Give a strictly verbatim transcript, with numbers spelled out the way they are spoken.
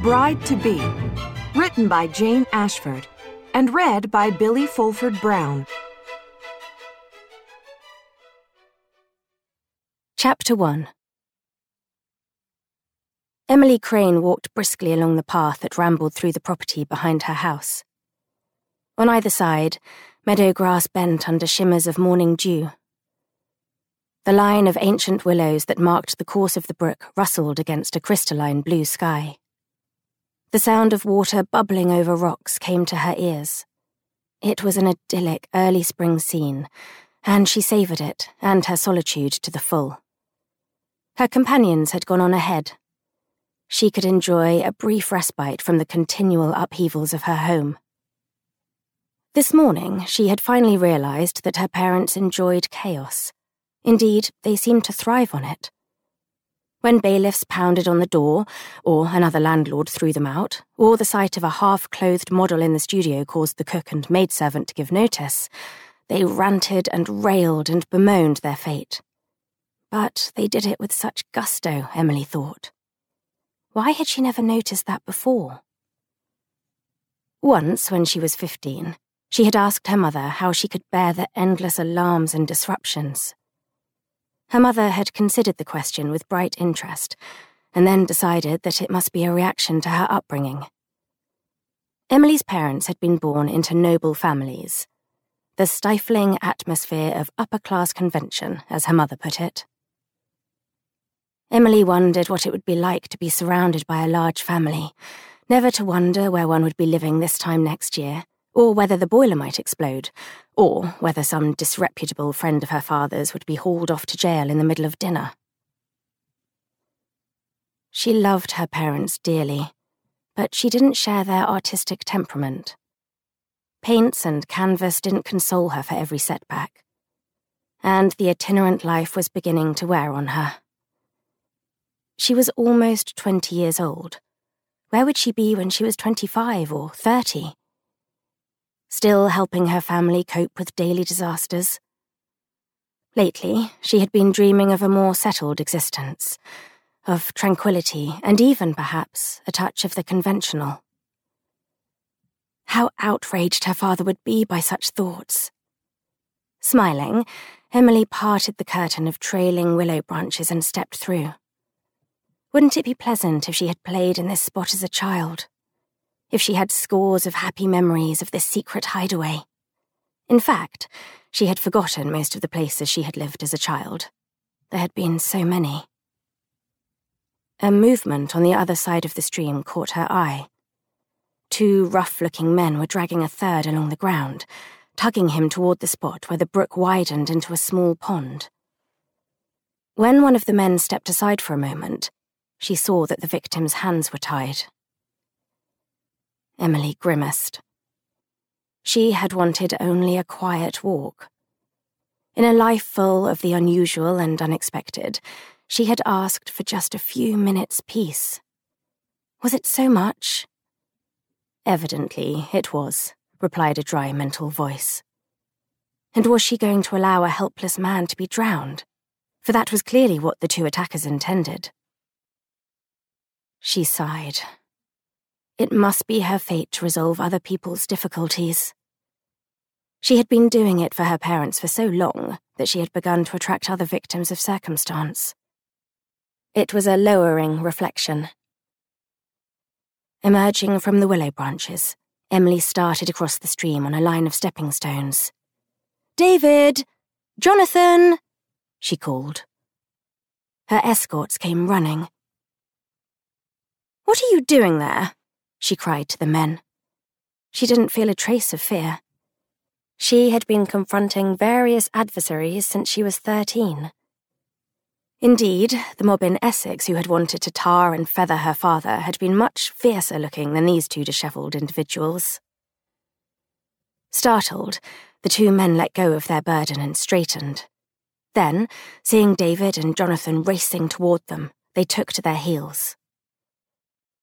Bride-to-Be, written by Jane Ashford and read by Billy Fulford Brown. Chapter one. Emily Crane walked briskly along the path that rambled through the property behind her house. On either side, meadow grass bent under shimmers of morning dew. The line of ancient willows that marked the course of the brook rustled against a crystalline blue sky. The sound of water bubbling over rocks came to her ears. It was an idyllic early spring scene, and she savoured it and her solitude to the full. Her companions had gone on ahead. She could enjoy a brief respite from the continual upheavals of her home. This morning, she had finally realised that her parents enjoyed chaos. Indeed, they seemed to thrive on it. When bailiffs pounded on the door, or another landlord threw them out, or the sight of a half-clothed model in the studio caused the cook and maidservant to give notice, they ranted and railed and bemoaned their fate. But they did it with such gusto, Emily thought. Why had she never noticed that before? Once, when she was fifteen, she had asked her mother how she could bear the endless alarms and disruptions. Her mother had considered the question with bright interest, and then decided that it must be a reaction to her upbringing. Emily's parents had been born into noble families. The stifling atmosphere of upper-class convention, as her mother put it. Emily wondered what it would be like to be surrounded by a large family, never to wonder where one would be living this time next year, or whether the boiler might explode, or whether some disreputable friend of her father's would be hauled off to jail in the middle of dinner. She loved her parents dearly, but she didn't share their artistic temperament. Paints and canvas didn't console her for every setback, and the itinerant life was beginning to wear on her. She was almost twenty years old. Where would she be when she was twenty-five or thirty? Still helping her family cope with daily disasters? Lately, she had been dreaming of a more settled existence, of tranquility and even, perhaps, a touch of the conventional. How outraged her father would be by such thoughts. Smiling, Emily parted the curtain of trailing willow branches and stepped through. Wouldn't it be pleasant if she had played in this spot as a child? If she had scores of happy memories of this secret hideaway? In fact, she had forgotten most of the places she had lived as a child. There had been so many. A movement on the other side of the stream caught her eye. Two rough-looking men were dragging a third along the ground, tugging him toward the spot where the brook widened into a small pond. When one of the men stepped aside for a moment, she saw that the victim's hands were tied. Emily grimaced. She had wanted only a quiet walk. In a life full of the unusual and unexpected, she had asked for just a few minutes' peace. Was it so much? Evidently it was, replied a dry mental voice. And was she going to allow a helpless man to be drowned? For that was clearly what the two attackers intended. She sighed. It must be her fate to resolve other people's difficulties. She had been doing it for her parents for so long that she had begun to attract other victims of circumstance. It was a lowering reflection. Emerging from the willow branches, Emily started across the stream on a line of stepping stones. "David! Jonathan!" she called. Her escorts came running. "What are you doing there?" she cried to the men. She didn't feel a trace of fear. She had been confronting various adversaries since she was thirteen. Indeed, the mob in Essex who had wanted to tar and feather her father had been much fiercer looking than these two dishevelled individuals. Startled, the two men let go of their burden and straightened. Then, seeing David and Jonathan racing toward them, they took to their heels.